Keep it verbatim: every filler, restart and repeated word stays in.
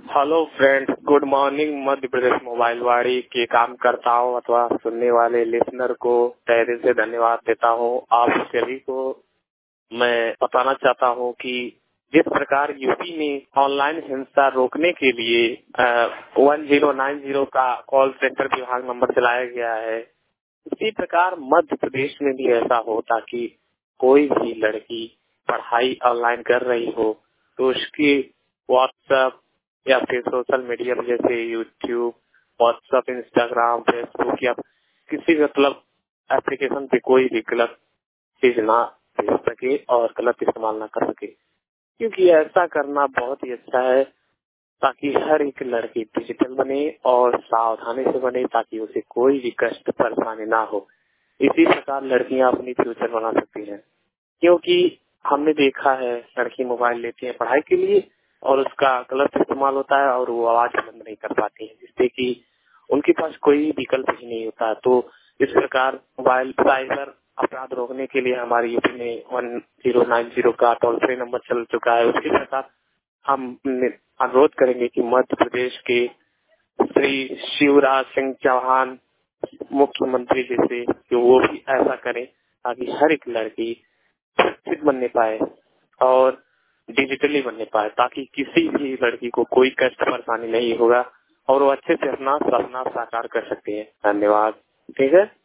Hello friends, good morning. Madhya Pradesh mobile वाड़ी के कामकर्ताओं अथवा सुनने वाले लिसनर को तहे दिल से धन्यवाद देता हूं। आप सभी को मैं बताना चाहता हूं कि जिस प्रकार यूपी में ऑनलाइन हिंसा रोकने के लिए वन जीरो नाइन जीरो का कॉल सेंटर विभाग नंबर चलाया गया है, इसी प्रकार मध्य प्रदेश में भी ऐसा हो ताकि कोई भी लड़की पढ़ाई ऑनलाइन कर रही हो तो उसकी व्हाट्सएप या फिर सोशल मीडिया जैसे यूट्यूब, व्हाट्सएप, इंस्टाग्राम, फेसबुक या किसी मतलब एप्लीकेशन पे कोई भी गलत चीज ना भेज सके और गलत इस्तेमाल ना कर सके, क्योंकि ऐसा करना बहुत ही अच्छा है ताकि हर एक लड़की डिजिटल बने और सावधानी से बने ताकि उसे कोई भी कष्ट परेशानी ना हो। इसी प्रकार लड़कियां अपनी फ्यूचर बना सकती हैं, क्योंकि हमने देखा है लड़की मोबाइल लेती है पढ़ाई के लिए और उसका गलत इस्तेमाल होता है और वो आवाज बंद नहीं कर पाती है, जिससे कि उनके पास कोई विकल्प ही नहीं होता। तो इस प्रकार मोबाइल साइबर अपराध रोकने के लिए हमारी यूपी में वन जीरो नाइन जीरो का टोल फ्री नंबर चल चुका है। उसी प्रकार हम अनुरोध करेंगे कि मध्य प्रदेश के श्री शिवराज सिंह चौहान मुख्यमंत्री जैसे कि वो भी ऐसा करें ताकि हर एक लड़की सुरक्षित बनने पाए और डिजिटली बनने पाए, ताकि किसी भी लड़की को कोई कष्ट परेशानी नहीं होगा और वो अच्छे से अपना सपना साकार कर सकती है। धन्यवाद। ठीक है।